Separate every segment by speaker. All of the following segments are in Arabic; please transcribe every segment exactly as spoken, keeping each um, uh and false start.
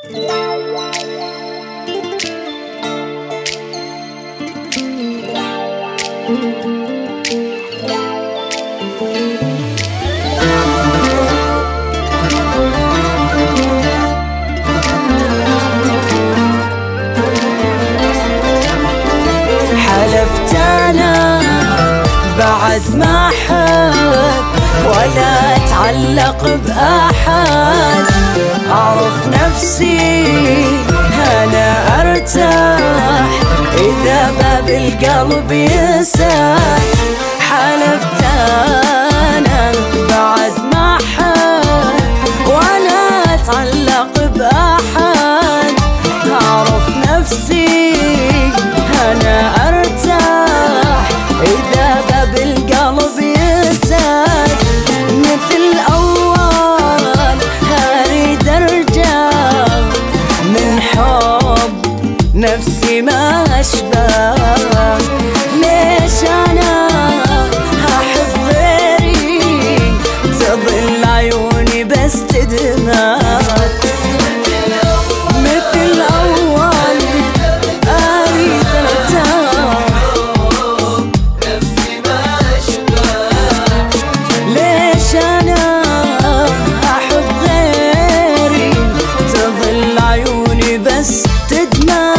Speaker 1: حلفت أنا بعد ما أحب ولا أتعلق بأحد، أعرف نفسي أنا أرتاح إذا باب القلب يسد. حلفت أنا بعد ما أحب ولا أتعلق بأحد، أعرف نفسي أنا أرتاح إذا باب القلب يسد. مثل أول أريد أرجع من حب نفسي ما أشبه. ليش أنا أحب غيري تظل عيوني بس تدمع. مثل أول أريد أرتاح نفسي ما أشبه. ليش أنا أحب غيري تظل عيوني بس تدمع.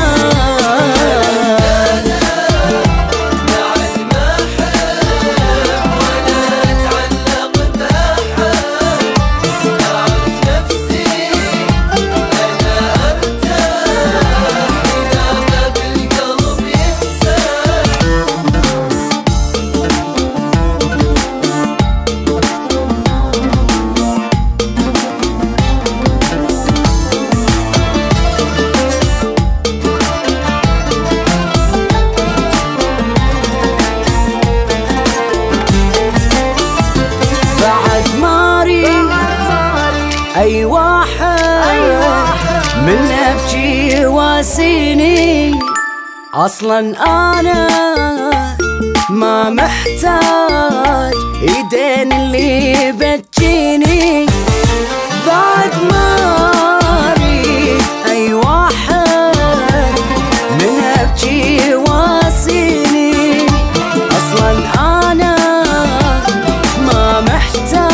Speaker 1: أي واحد من أبكي واسيني، أصلاً أنا ما محتاج إيدين اللي بتجيني. بعد ما أريد أي واحد من أبكي واسيني، أصلاً أنا ما محتاج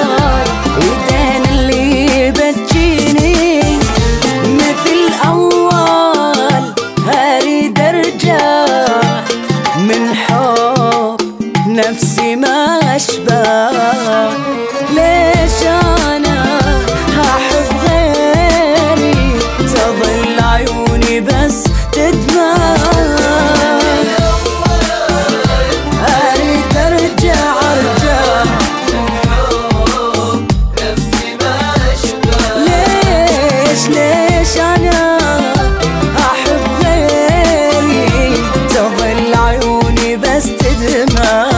Speaker 1: نفسي ما أشبه. ليش أنا أحب غيري تظل عيوني بس تدمع. أريد أرجع أرجع نفسي ما أشبه. ليش ليش أنا أحب غيري تظل عيوني بس تدمع.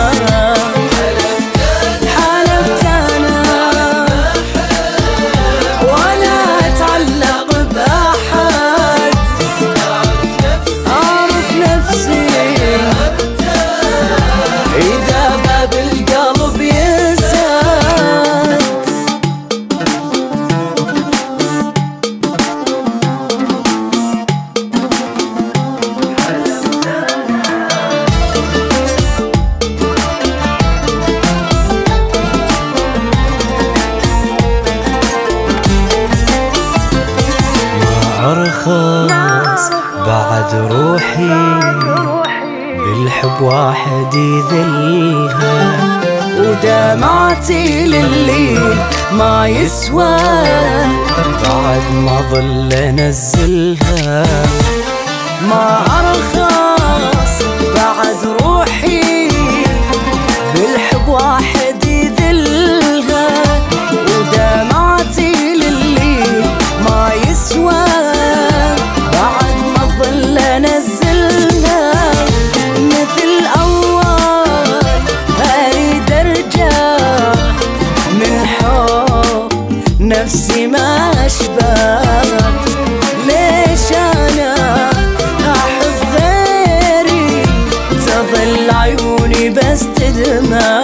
Speaker 1: أرخص بعد روحي بالحب واحد يذلها، ودمعتي للي ما يسوى بعد ما ظل أنزلها. ما أرخص بعد روحي بالحب واحد يذلها، ودمعتي للي ما يسوى بعد ما ظل أنزلها. مثل أول أريد أرجع من حب نفسي ما أشبه. ليش أنا أحب غيري تظل عيوني بس تدمع.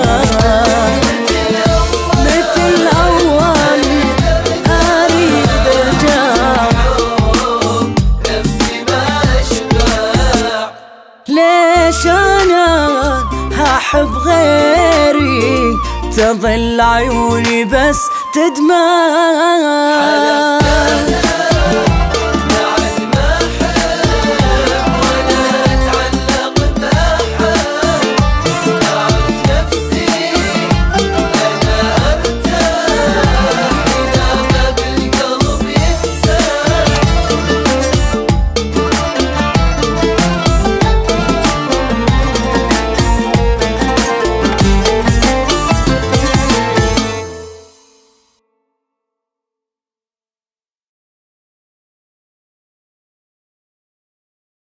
Speaker 1: مثل أول أريد أرجع تظل عيوني بس تدمع.